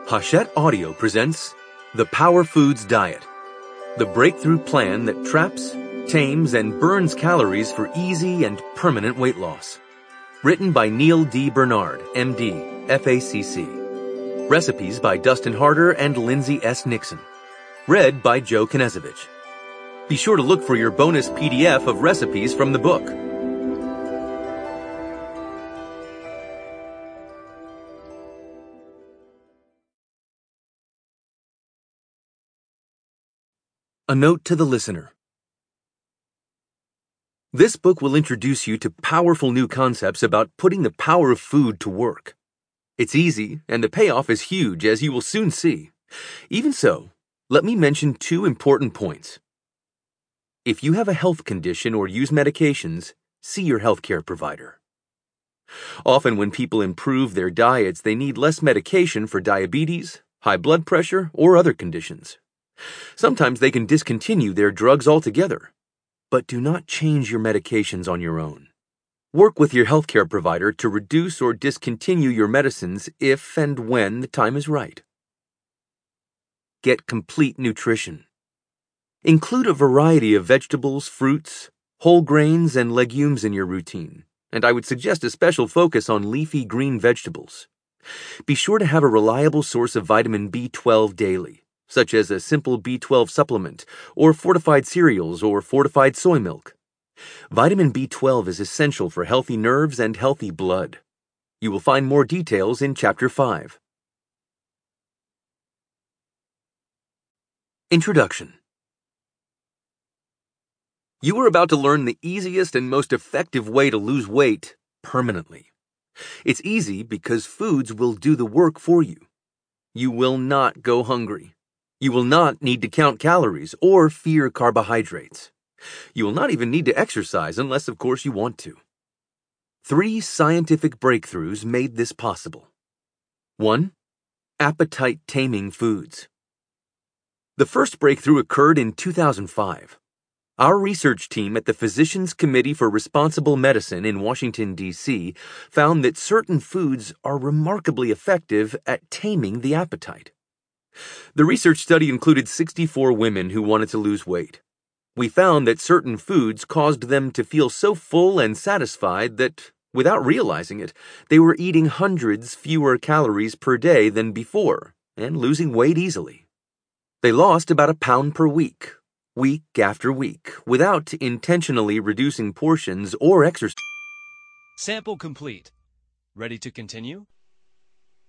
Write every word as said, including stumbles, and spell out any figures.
Hachette Audio presents The Power Foods Diet, the breakthrough plan that traps, tames, and burns calories for easy and permanent weight loss. Written by Neil D. Bernard, M D, F A C C. Recipes by Dustin Harder and Lindsay S. Nixon. Read by Joe Knezovich. Be sure to look for your bonus P D F of recipes from the book. A note to the listener. This book will introduce you to powerful new concepts about putting the power of food to work. It's easy, and the payoff is huge, as you will soon see. Even so, let me mention two important points. If you have a health condition or use medications, see your healthcare provider. Often when people improve their diets, they need less medication for diabetes, high blood pressure, or other conditions. Sometimes they can discontinue their drugs altogether, but do not change your medications on your own. Work with your healthcare provider to reduce or discontinue your medicines if and when the time is right. Get complete nutrition. Include a variety of vegetables, fruits, whole grains, and legumes in your routine, and I would suggest a special focus on leafy green vegetables. Be sure to have a reliable source of vitamin B twelve daily, such as a simple B twelve supplement, or fortified cereals or fortified soy milk. Vitamin B twelve is essential for healthy nerves and healthy blood. You will find more details in Chapter five. Introduction. You are about to learn the easiest and most effective way to lose weight permanently. It's easy because foods will do the work for you. You will not go hungry. You will not need to count calories or fear carbohydrates. You will not even need to exercise unless, of course, you want to. Three scientific breakthroughs made this possible. One, appetite-taming foods. The first breakthrough occurred in two thousand five. Our research team at the Physicians Committee for Responsible Medicine in Washington, D C found that certain foods are remarkably effective at taming the appetite. The research study included sixty-four women who wanted to lose weight. We found that certain foods caused them to feel so full and satisfied that, without realizing it, they were eating hundreds fewer calories per day than before and losing weight easily. They lost about a pound per week, week after week, without intentionally reducing portions or exercise. Sample complete. Ready to continue?